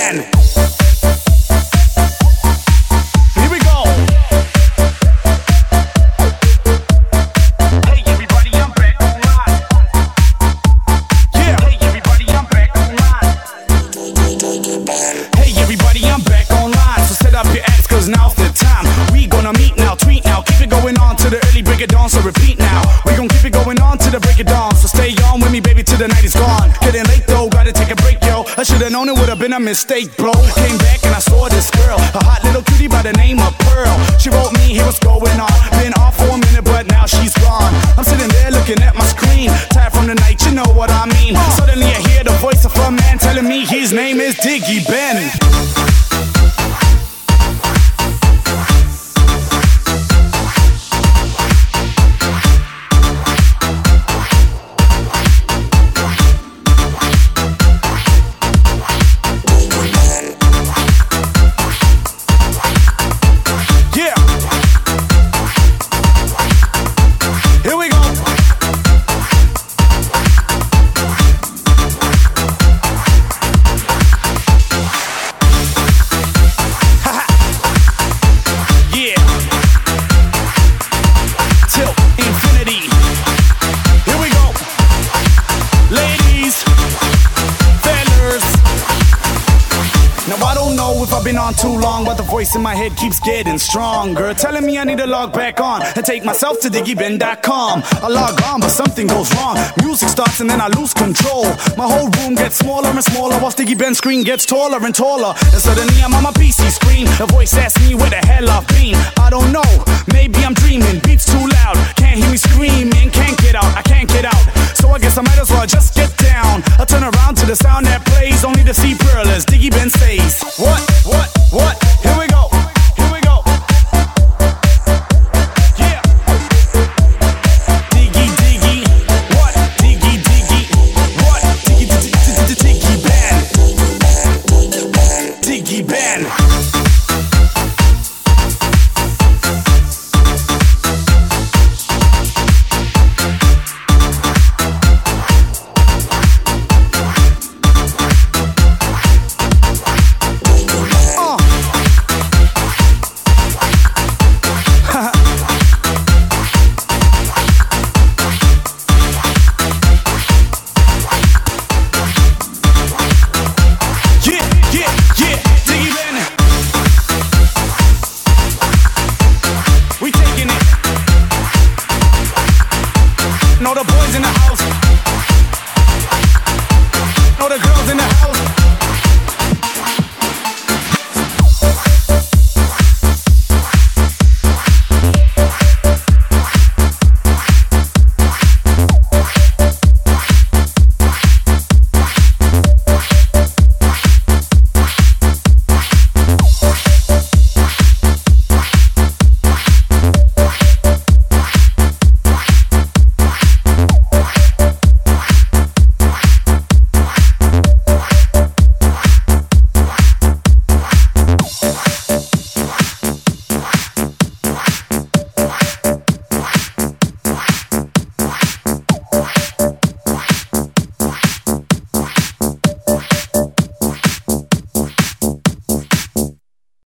Ben. Here we go. Hey everybody, I'm back online. Yeah. Hey everybody, I'm back online. Hey everybody, I'm back online. So set up your acts, cause now's the time. We gonna meet now, tweet now. Keep it going on to the early break of dawn, so repeat now. We gon' keep it going on to the break of dawn. So stay on with me, baby, till the night is gone. Getting late though, gotta take a break, yo. I should've known it would've been a mistake, bro. Came back and I saw this girl, a hot little cutie by the name of Pearl. She wrote me, hey, what's going on? Been off for a minute, but now she's gone. I'm sitting there looking at my screen, tired from the night, you know what I mean. Suddenly I hear the voice of a man telling me his name is Diggy Ben. Been on too long, but the voice in my head keeps getting stronger, telling me I need to log back on and take myself to diggyben.com. I log on, but something goes wrong. Music starts and then I lose control. My whole room gets smaller and smaller, whilst Diggy Ben's screen gets taller and taller. And suddenly I'm on my PC screen. A voice asks me where the hell I've been. I don't know, maybe I'm dreaming. Beats too loud, can't hear me screaming. Can't get out, I can't get out. So I guess I might as well just get down. I turn around to the sound that plays, only to see Pearl as Diggy Ben says, What? Here we go. Yeah. Diggy, what? Diggy, what? Diggy Ben. Diggy Ben.